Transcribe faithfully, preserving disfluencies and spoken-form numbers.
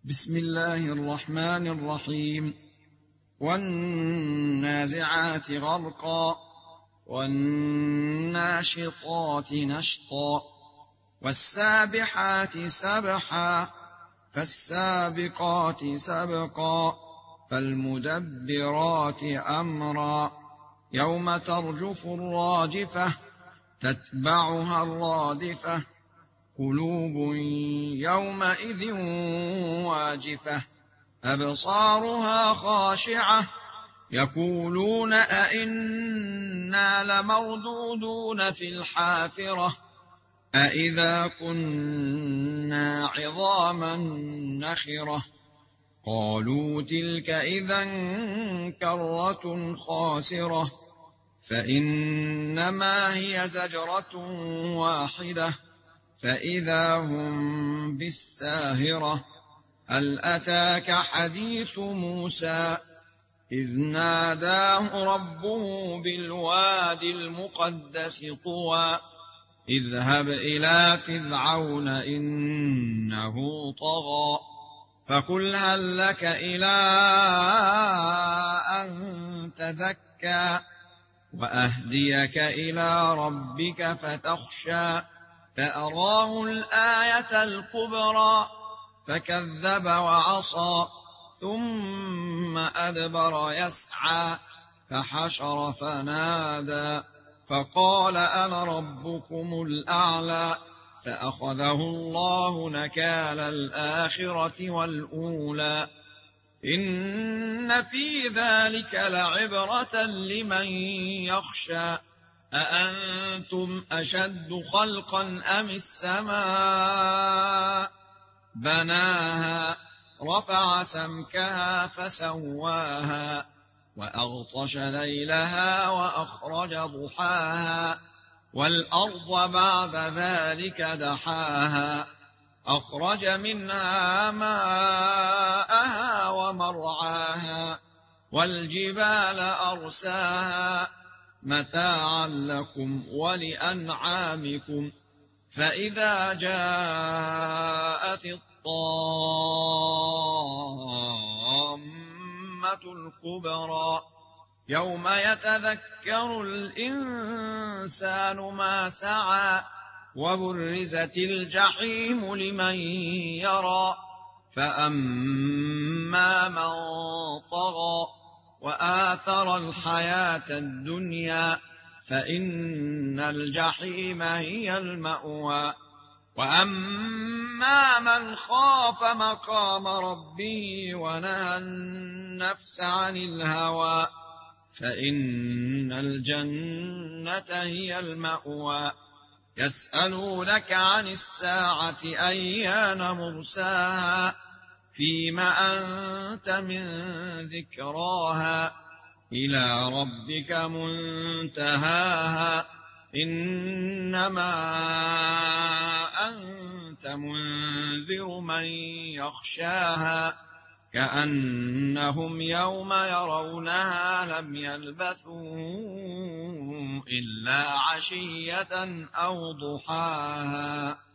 بسم الله الرحمن الرحيم. والنازعات غرقا والناشطات نشطا والسابحات سبحا فالسابقات سبقا فالمدبرات أمرا يوم ترجف الراجفة تتبعها الرادفة قلوب يومئذ واجفة أبصارها خاشعة يقولون أئنا لمردودون في الحافرة أئذا كنا عظاما نخرة قالوا تلك إذا كرة خاسرة فإنما هي زجرة واحدة فإذا هم بالساهرة هل أتاك حديث موسى إذ ناداه ربه بالواد المقدس طوى اذهب إلى فرعون إنه طغى فقل هل لك إلى أن تزكى وأهديك إلى ربك فتخشى فأراه الآية الكبرى فكذب وعصى ثم أدبر يسعى فحشر فنادى فقال أنا ربكم الأعلى فأخذه الله نكال الآخرة والأولى إن في ذلك لعبرة لمن يخشى أأنتم أشد خلقا أم السماء بناها رفع سمكها فسواها وأغطش ليلها وأخرج ضحاها والأرض بعد ذلك دحاها أخرج منها ماءها ومرعاها والجبال أرساها متاعا لكم ولأنعامكم فإذا جاءت الطامة الكبرى يوم يتذكر الإنسان ما سعى وبرزت الجحيم لمن يرى فأما من طغى وآثر الحياة الدنيا فإن الجحيم هي المأوى وأما من خاف مقام ربه ونهى النفس عن الهوى فإن الجنة هي المأوى يسألونك عن الساعة أيان مرساها فيم أنت من ذكراها إلى ربك منتهاها إنما أنت منذر من يخشاها كأنهم يوم يرونها لم يلبثوا إلا عشية أو ضحاها.